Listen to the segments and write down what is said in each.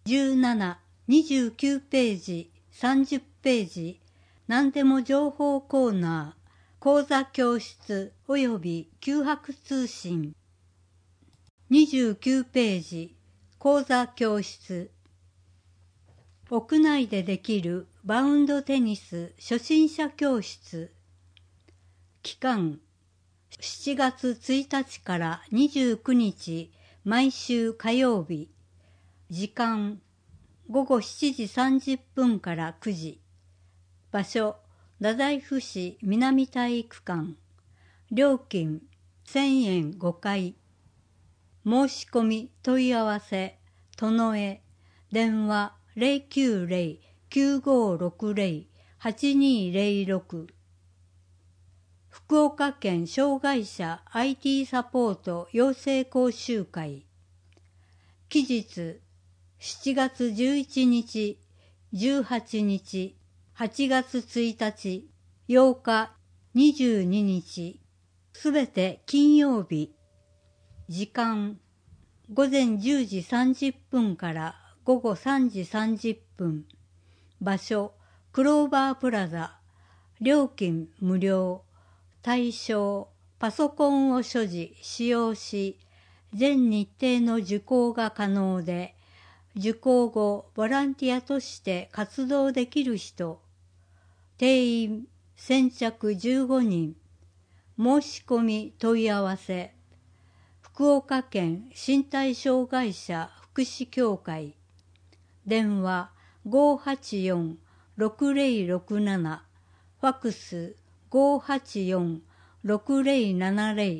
17、29ページ、30ページ、何でも情報コーナー、講座教室及び九博通信。29ページ、講座教室。屋内でできるバウンドテニス初心者教室。期間、7月1日から29日、毎週火曜日。時間、午後7時30分から9時。場所、太宰府市南体育館。料金、1000円5回。申し込み問い合わせ、殿江、電話090-9560-8206。福岡県障害者 IT サポート養成講習会。期日、7月11日、18日、8月1日、8日、22日、すべて金曜日。時間、午前10時30分から午後3時30分。場所、クローバープラザ。料金無料。対象、パソコンを所持、使用し、全日程の受講が可能で、受講後、ボランティアとして活動できる人。定員、先着15人。申し込み問い合わせ。福岡県身体障害者福祉協会。電話584-6067。ファクス584-6070。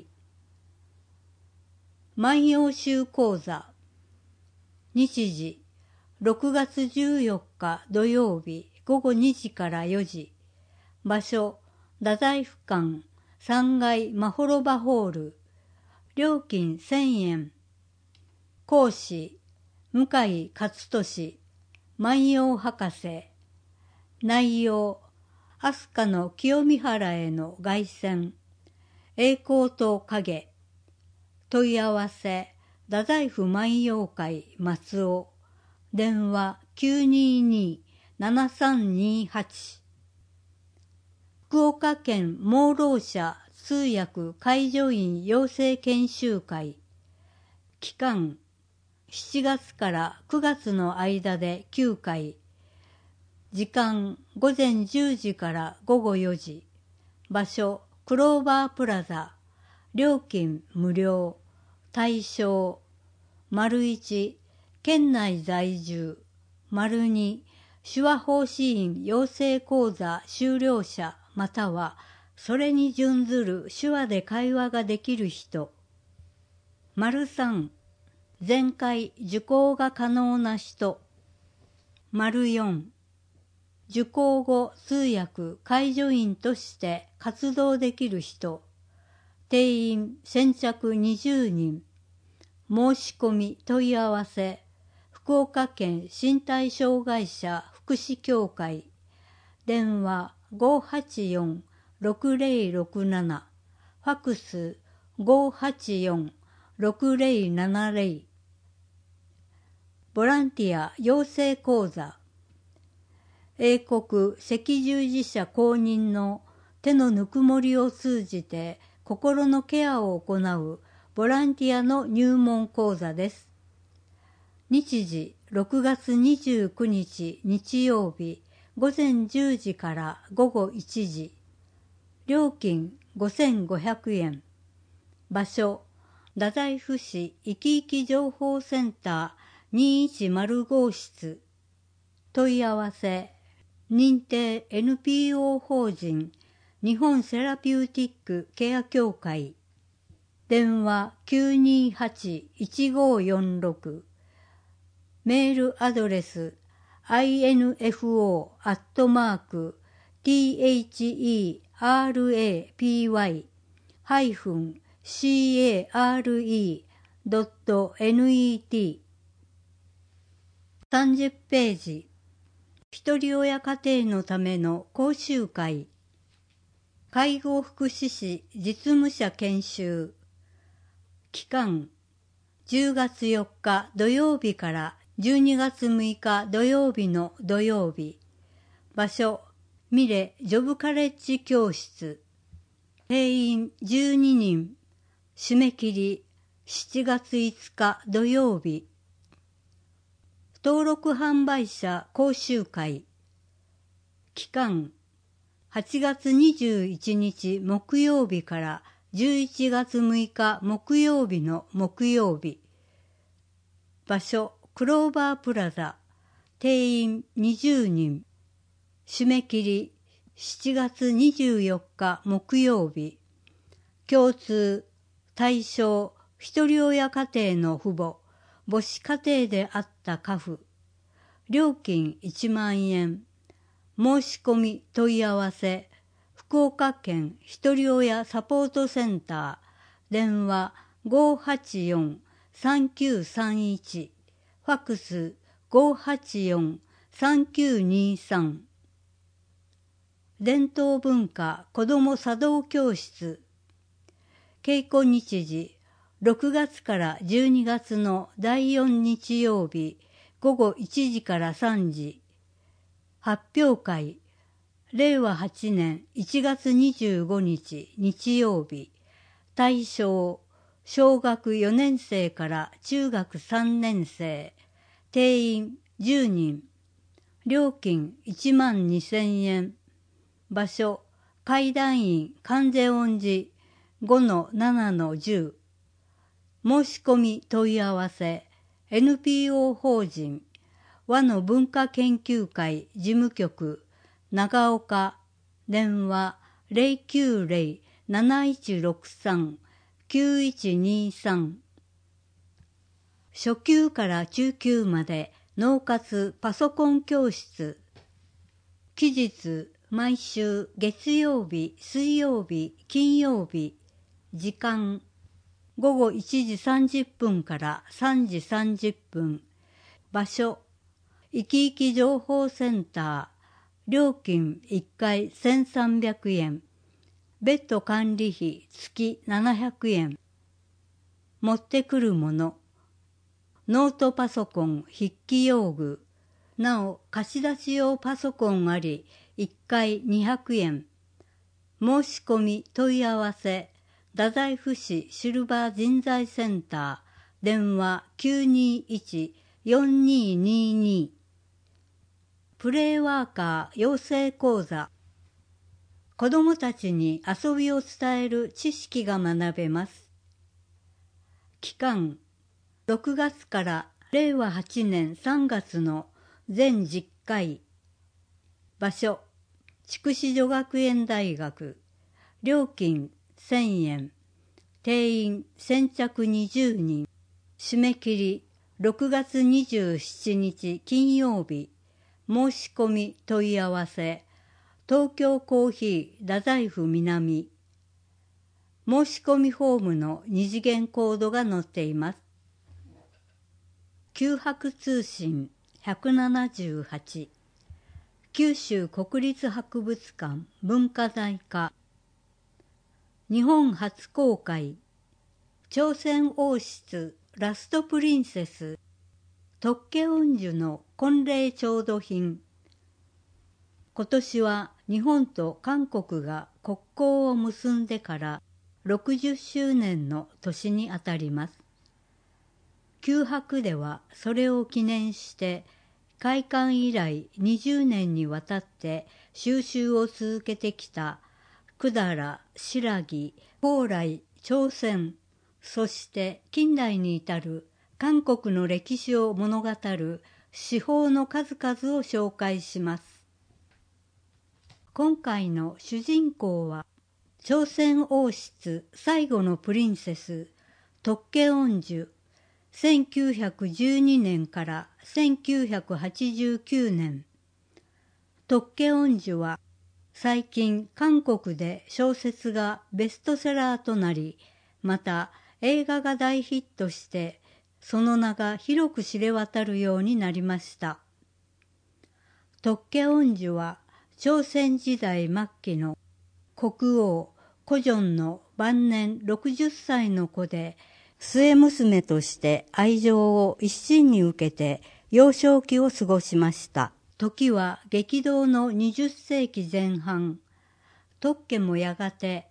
万葉集講座。日時、6月14日土曜日午後2時から4時。場所、太宰府館3階まほろばホール。料金1000円。講師、向井勝利、万葉博士。内容、飛鳥の清見原への凱旋。栄光と影。問い合わせ、太宰府万葉会松尾。電話922-7328。福岡県盲ろう者通訳介助員養成研修会。期間、7月から9月の間で9回。時間、午前10時から午後4時。場所、クローバープラザ。料金無料。対象、1、県内在住。2、手話奉仕員養成講座修了者またはそれに準ずる手話で会話ができる人。3、前回受講が可能な人。4、受講後通訳介助員として活動できる人。定員先着20人。申し込み問い合わせ。福岡県身体障害者福祉協会。電話584-6067。ファクス584-6070。ボランティア養成講座。英国赤十字社公認の手のぬくもりを通じて心のケアを行うボランティアの入門講座です。日時6月29日日曜日午前10時から午後1時。料金5500円。場所、太宰府市いきいき情報センター210号室。問い合わせ、認定 NPO 法人日本セラピューティックケア協会。電話928-1546。メールアドレス info@therapy-care.net。 30ページ。ひとり親家庭のための講習会。介護福祉士実務者研修。期間、10月4日土曜日から 12月6日土曜日の土曜日。場所、ミレジョブカレッジ教室。定員12人。締め切り7月5日土曜日。登録販売者講習会。期間8月21日木曜日から11月6日木曜日の木曜日。場所、クローバープラザ。定員20人。締め切り7月24日木曜日。共通、対象、一人親家庭の父母、母子家庭であった家父。料金1万円。申し込み問い合わせ、福岡県ひとり親サポートセンター、電話584-3931、ファックス584-3923。伝統文化子ども茶道教室。稽古日時、6月から12月の第4日曜日、午後1時から3時。発表会、令和8年1月25日日曜日。対象、小学4年生から中学3年生。定員10人。料金1万2000円。場所、会談院観世音寺 5-7-10。申し込み問い合わせ、NPO 法人和の文化研究会事務局長岡、電話090-7163-9123。初級から中級まで脳活パソコン教室。期日毎週月曜日、水曜日、金曜日。時間午後1時30分から3時30分。場所、いきいき情報センター。料金1回1300円。ベッド管理費月700円。持ってくるもの。ノートパソコン筆記用具。なお貸し出し用パソコンあり1回200円。申し込み問い合わせ。太宰府市シルバー人材センター。電話921-4222。プレイワーカー養成講座。子どもたちに遊びを伝える知識が学べます。期間6月から令和8年3月の全10回。場所、筑紫女学園大学。料金1000円。定員先着20人。締め切り6月27日金曜日。申し込み問い合わせ。東京コーヒー太宰府南。申し込みフォームの2次元コードが載っています。九博通信178。九州国立博物館文化財課。日本初公開。朝鮮王室ラストプリンセス特家恩樹の婚礼調度品。今年は日本と韓国が国交を結んでから60周年の年にあたります。九博ではそれを記念して開館以来20年にわたって収集を続けてきた百済、新羅、高麗、朝鮮、そして近代に至る韓国の歴史を物語る史宝の数々を紹介します。今回の主人公は朝鮮王室最後のプリンセス特家恩樹。1912年から1989年。特家恩樹は最近韓国で小説がベストセラーとなり、また映画が大ヒットしてその名が広く知れ渡るようになりました。特家恩樹は朝鮮時代末期の国王コジョンの晩年60歳の子で、末娘として愛情を一身に受けて幼少期を過ごしました。時は激動の20世紀前半。特家もやがて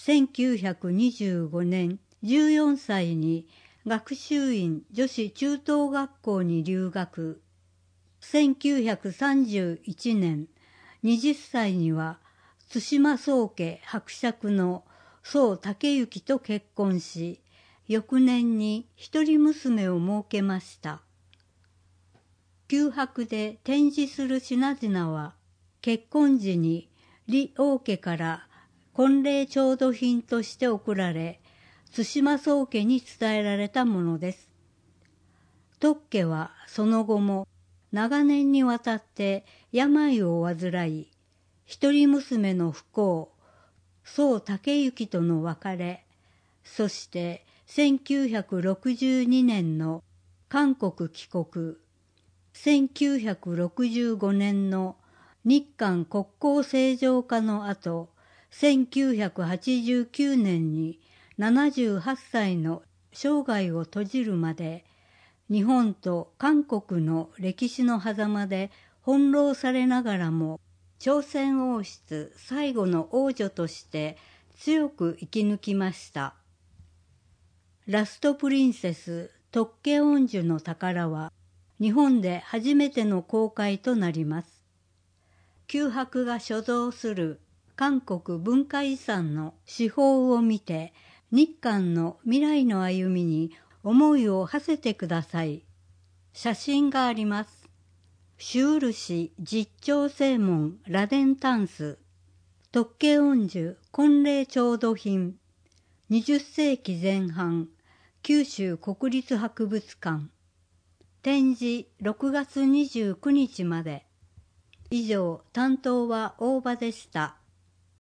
1925年14歳に学習院女子中等学校に留学。1931年20歳には対馬宗家伯爵の宋武之と結婚し、翌年に一人娘を設けました。九博で展示する品々は、結婚時に李王家から婚礼調度品として贈られ、対馬宗家に伝えられたものです。特家はその後も長年にわたって病を患い、一人娘の不幸、宋武之との別れ、そして1962年の韓国帰国、1965年の日韓国交正常化の後、1989年に78歳の生涯を閉じるまで、日本と韓国の歴史の狭間で翻弄されながらも、朝鮮王室最後の王女として強く生き抜きました。ラストプリンセス特家恩樹の宝は、日本で初めての公開となります。九博が所蔵する韓国文化遺産の至宝を見て、日韓の未来の歩みに思いを馳せてください。写真があります。朱漆実調正門螺鈿タンス特家恩樹婚礼調度品20世紀前半九州国立博物館展示6月29日まで。以上、担当は大場でした。